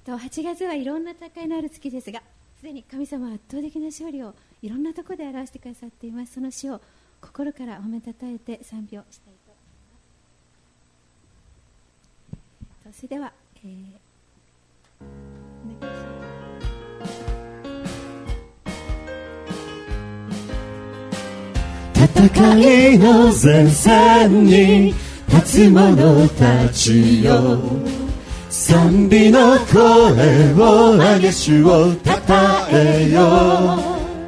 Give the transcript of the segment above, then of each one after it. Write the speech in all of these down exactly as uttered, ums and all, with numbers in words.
とはちがつはいろんな戦いのある月ですが、すでに神様は圧倒的な勝利をいろんなところで表してくださっています。その主を心から褒めたたえて賛美をしたいと思います。それでは、えー、お願いします。 戦いの前線に立つ者たちよ、賛美の声を上げ主をたたえよ。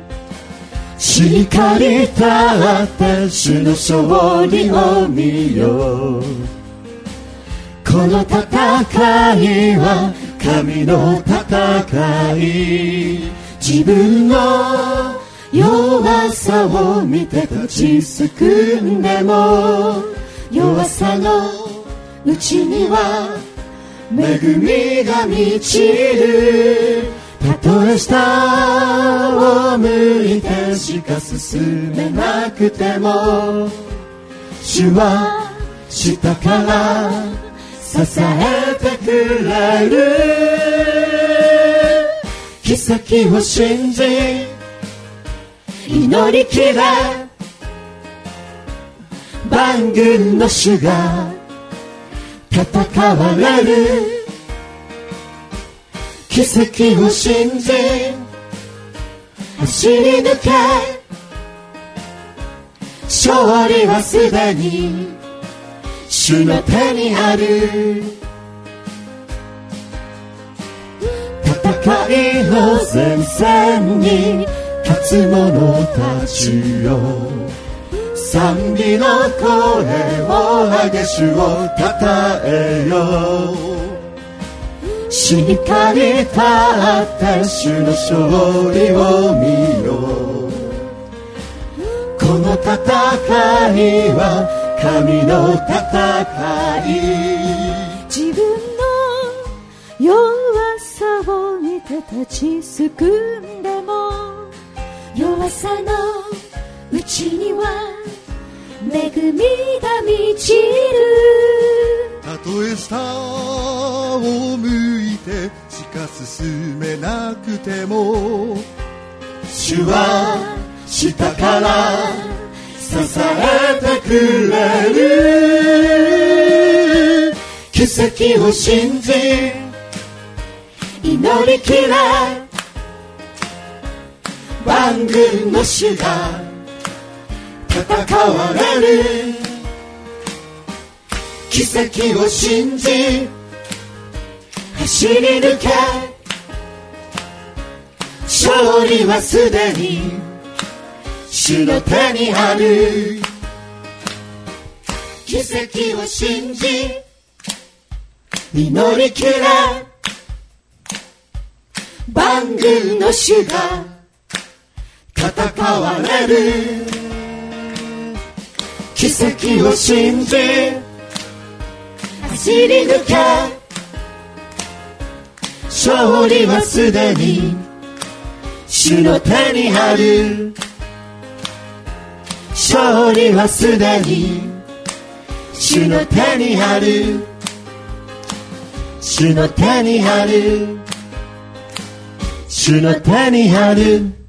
光り立って主の勝利を見よ。この戦いは神の戦い。自分の弱さを見て立ちすくんでも、弱さのうちには恵みが満ちる。たとえ下を向いてしか進めなくても、主は下から支えてくれる。奇跡を信じ祈りきれ、万軍の主が戦われる。奇跡を信じ走り抜け、勝利はすでに主の手にある。戦いの前線に立つ者たちよ、賛美の声を上げ主をたたえよ。光り立って主の勝利を見よ。この戦いは神の戦い。 自分の弱さを見て立ちすくんでも、弱さのうちには恵みが満ちる。 たとえ下を向いてしか進めなくても、 主は下から支えてくれる。奇跡を信じ祈りきれ、万軍の主が戦われる。奇跡を信じ走り抜け、勝利はすでに主の手にある。奇跡を信じ祈りきれ、万軍の主が戦われる。奇跡を信じ走り抜け、勝利はすでに主の手にある。勝利はすでに主の手にある。主の手にある。主の手にある。